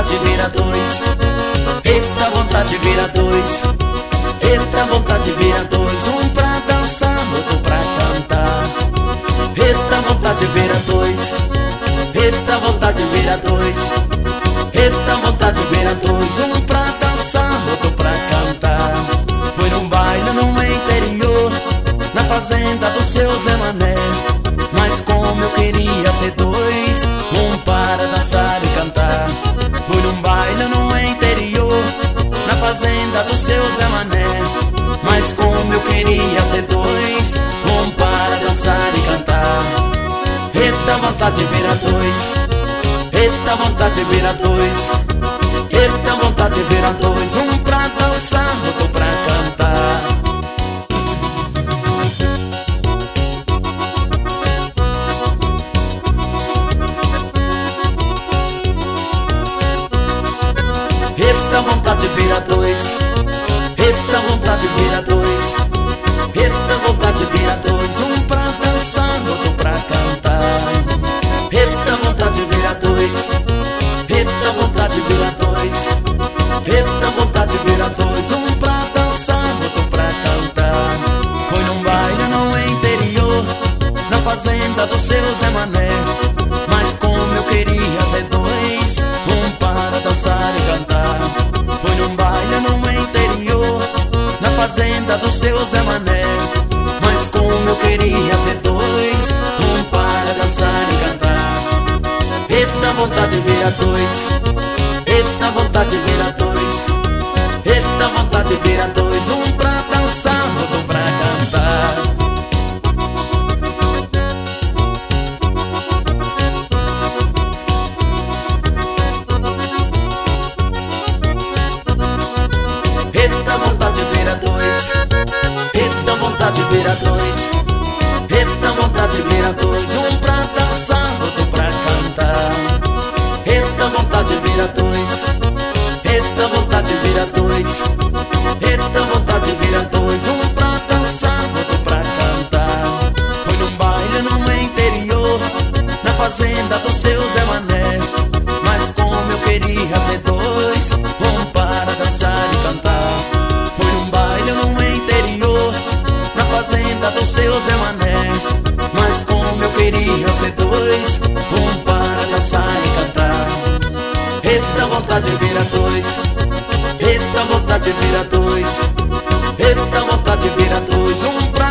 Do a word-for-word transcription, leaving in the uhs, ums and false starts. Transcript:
vontade vira dois. Eita, vontade vira dois. Eita, vontade vira dois. Um pra dançar, outro pra cantar. Eita, vontade vira dois. Eita, vontade vira dois. Eita, vontade vira dois. Um pra dançar, outro pra cantar. Foi num baile no interior, na fazenda do seu Zé Mané. Mas como eu queria ser dois, um para dançar e cantar. Fui num baile no interior, na fazenda do seu Zé Mané. Mas como eu queria ser dois, um para dançar e cantar. Eita, vontade vira dois. Eita, vontade vira dois. Eita, vontade vira dois. Um pra dançar, outro pra cantar. Eita, vontade vira dois. Eita, vontade vira dois. Eita, vontade vira dois. Um pra dançar, outro pra cantar. Eita, vontade vira dois. Eita, vontade vira dois. Eita, vontade vira dois. Um pra dançar, outro pra cantar. Foi num baile no interior, na fazenda do seu Zé Mané. Mas como eu queria ser dois, um para dançar e cantar. Foi num baile no interior, na fazenda do seu Zé Mané. Mas como eu queria ser dois, um para dançar e cantar. Eita, vontade vira dois. Eita, vontade vira dois. Eita, vontade vira dois. Um pra dançar, outro pra cantar. Eita, vontade vira dois. Eita, vontade vira dois. Eita, vontade vira dois. Um pra dançar, outro pra cantar. Eita, vontade vira dois. Eita, vontade vira dois. Eita, vontade vira dois. Um pra dançar, outro pra cantar. Foi num baile no interior, na fazenda do seu Zé Mané. Mas como eu queria ser dois, um para dançar e cantar. Foi num baile no interior, na fazenda do seu Zé Mané. Mas como eu queria ser dois, um para dançar e cantar. Eita, vontade vira dois. Eita, vontade vira dois. Eita, vontade vira dois. Um pra